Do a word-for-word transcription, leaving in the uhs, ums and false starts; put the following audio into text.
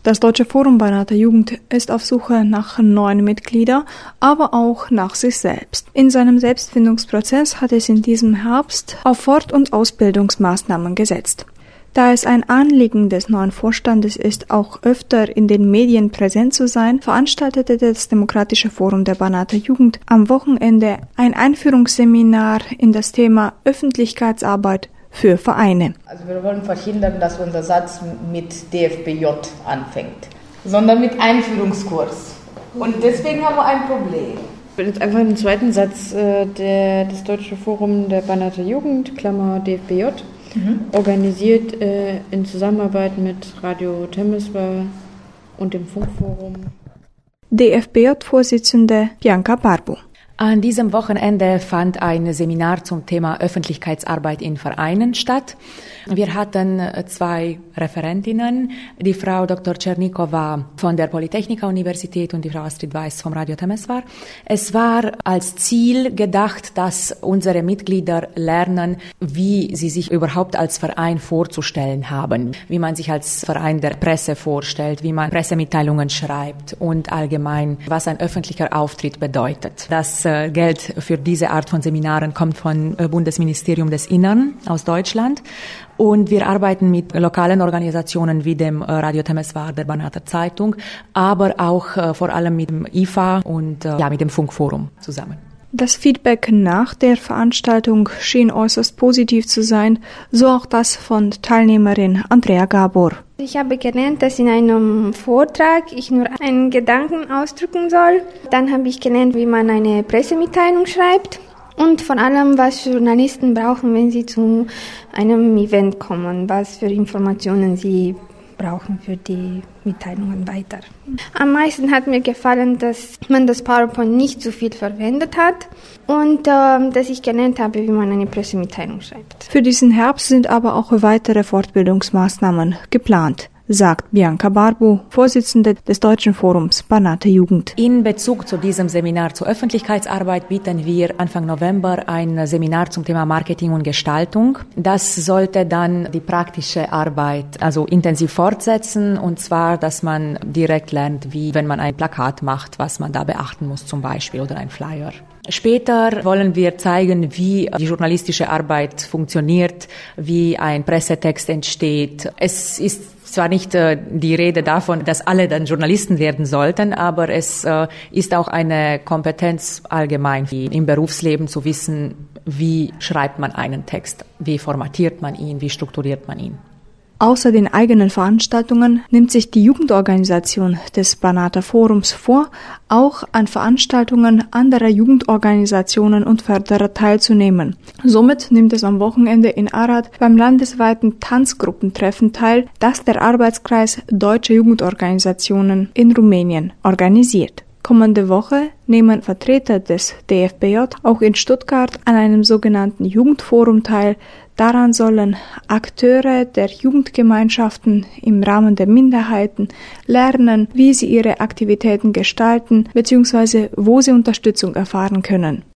Das Deutsche Forum Banater Jugend ist auf Suche nach neuen Mitgliedern, aber auch nach sich selbst. In seinem Selbstfindungsprozess hat es in diesem Herbst auf Fort- und Ausbildungsmaßnahmen gesetzt. Da es ein Anliegen des neuen Vorstandes ist, auch öfter in den Medien präsent zu sein, veranstaltete das Demokratische Forum der Banater Jugend am Wochenende ein Einführungsseminar in das Thema Öffentlichkeitsarbeit für Vereine. Also wir wollen verhindern, dass unser Satz mit D F B J anfängt, sondern mit Einführungskurs. Und deswegen haben wir ein Problem. Jetzt einfach den zweiten Satz, äh, der, das Deutsche Forum der Banater Jugend, Klammer D F B J, mhm. organisiert äh, in Zusammenarbeit mit Radio Temeswar und dem Funkforum. D F B J-Vorsitzende Bianca Barbu. An diesem Wochenende fand ein Seminar zum Thema Öffentlichkeitsarbeit in Vereinen statt. Wir hatten zwei Referentinnen, die Frau Doktor Czernikowa von der Polytechnika-Universität und die Frau Astrid Weiß vom Radio Temeswar. Es war als Ziel gedacht, dass unsere Mitglieder lernen, wie sie sich überhaupt als Verein vorzustellen haben, wie man sich als Verein der Presse vorstellt, wie man Pressemitteilungen schreibt und allgemein, was ein öffentlicher Auftritt bedeutet. Das Geld für diese Art von Seminaren kommt vom Bundesministerium des Innern aus Deutschland. Und wir arbeiten mit lokalen Organisationen wie dem Radio Temeswar, der Banater Zeitung, aber auch äh, vor allem mit dem I F A und äh, ja, mit dem Funkforum zusammen. Das Feedback nach der Veranstaltung schien äußerst positiv zu sein, so auch das von Teilnehmerin Andrea Gabor. Ich habe gelernt, dass in einem Vortrag ich nur einen Gedanken ausdrücken soll. Dann habe ich gelernt, wie man eine Pressemitteilung schreibt und vor allem, was Journalisten brauchen, wenn sie zu einem Event kommen, was für Informationen sie brauchen für die Mitteilungen weiter. Am meisten hat mir gefallen, dass man das PowerPoint nicht zu viel verwendet hat und äh, dass ich gelernt habe, wie man eine Pressemitteilung schreibt. Für diesen Herbst sind aber auch weitere Fortbildungsmaßnahmen geplant, sagt Bianca Barbu, Vorsitzende des Deutschen Forums Banater Jugend. In Bezug zu diesem Seminar zur Öffentlichkeitsarbeit bieten wir Anfang November ein Seminar zum Thema Marketing und Gestaltung. Das sollte dann die praktische Arbeit also intensiv fortsetzen, und zwar, dass man direkt lernt, wie wenn man ein Plakat macht, was man da beachten muss zum Beispiel, oder ein Flyer. Später wollen wir zeigen, wie die journalistische Arbeit funktioniert, wie ein Pressetext entsteht. Es ist zwar nicht äh, die Rede davon, dass alle dann Journalisten werden sollten, aber es äh, ist auch eine Kompetenz allgemein im Berufsleben zu wissen, wie schreibt man einen Text, wie formatiert man ihn, wie strukturiert man ihn. Außer den eigenen Veranstaltungen nimmt sich die Jugendorganisation des Banater Forums vor, auch an Veranstaltungen anderer Jugendorganisationen und Förderer teilzunehmen. Somit nimmt es am Wochenende in Arad beim landesweiten Tanzgruppentreffen teil, das der Arbeitskreis Deutsche Jugendorganisationen in Rumänien organisiert. Kommende Woche nehmen Vertreter des D F B J auch in Stuttgart an einem sogenannten Jugendforum teil. Daran sollen Akteure der Jugendgemeinschaften im Rahmen der Minderheiten lernen, wie sie ihre Aktivitäten gestalten bzw. wo sie Unterstützung erfahren können.